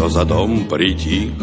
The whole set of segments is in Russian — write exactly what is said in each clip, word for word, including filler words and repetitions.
кто за дом притих,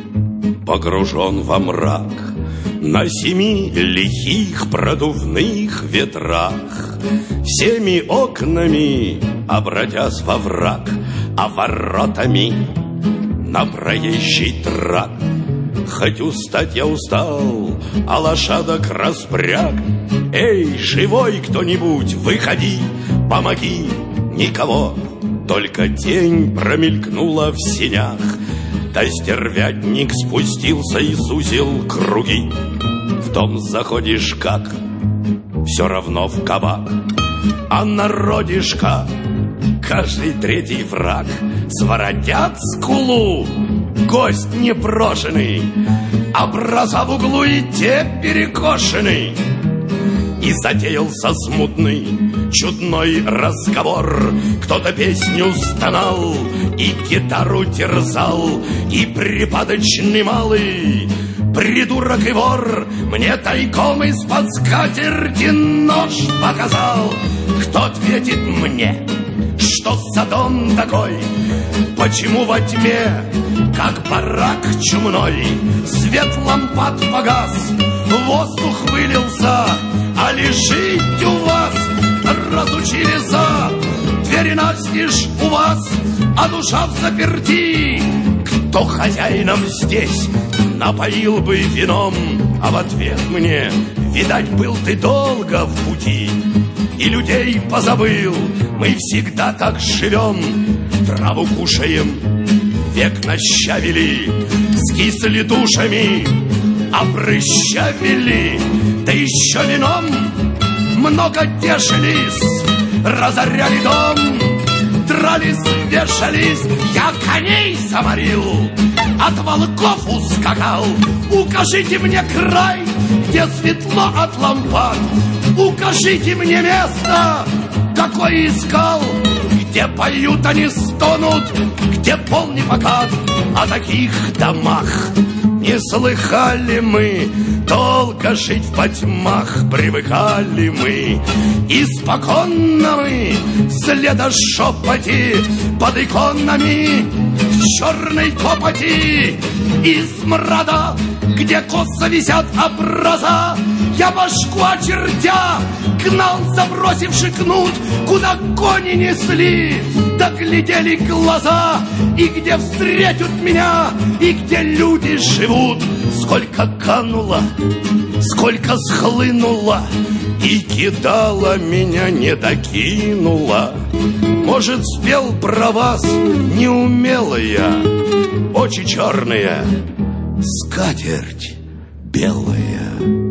погружен во мрак, на семи лихих продувных ветрах, всеми окнами обратясь во враг, а воротами на проезжий трак. Хоть устать я устал, а лошадок распряг. Эй, живой кто-нибудь, выходи, помоги. Никого, только тень промелькнула в сенях. Да стервятник спустился и сузил круги. В дом заходишь как, все равно в кабак. А народишка, каждый третий враг. Своротят скулу, гость непрошенный, образа в углу и те перекошены. И затеялся смутный, чудной разговор. Кто-то песню стонал и гитару терзал, и припадочный малый придурок и вор мне тайком из-под скатерти нож показал. Кто ответит мне, что за дом такой? Почему во тьме, как барак чумной, свет лампад погас, воздух вылился, а лежить у вас разучили за двери настежь у вас, а душа в заперти. Кто хозяином здесь напоил бы вином, а в ответ мне, видать, был ты долго в пути и людей позабыл. Мы всегда так живем, траву кушаем, век нащавили, скисли душами, а прыща вели, да еще вином много тешились, разоряли дом, дрались, вешались. Я коней заморил, от волков ускакал. Укажите мне край, где светло от лампад, укажите мне место, какое искал, где поют они, стонут, где пол не покат. О таких домах не слыхали мы, долго жить в потьмах привыкали мы. Испоконно мы следа шепоти под иконами в черной копоти и смрада, где косо висят образа. Я башку очертя гнал, забросивши кнут, куда кони несли, да глядели глаза, и где встретят меня, и где люди живут. Сколько кануло, сколько схлынуло, и кидала меня, не докинула. Может, спел про вас неумелая, очи черные, скатерть белая.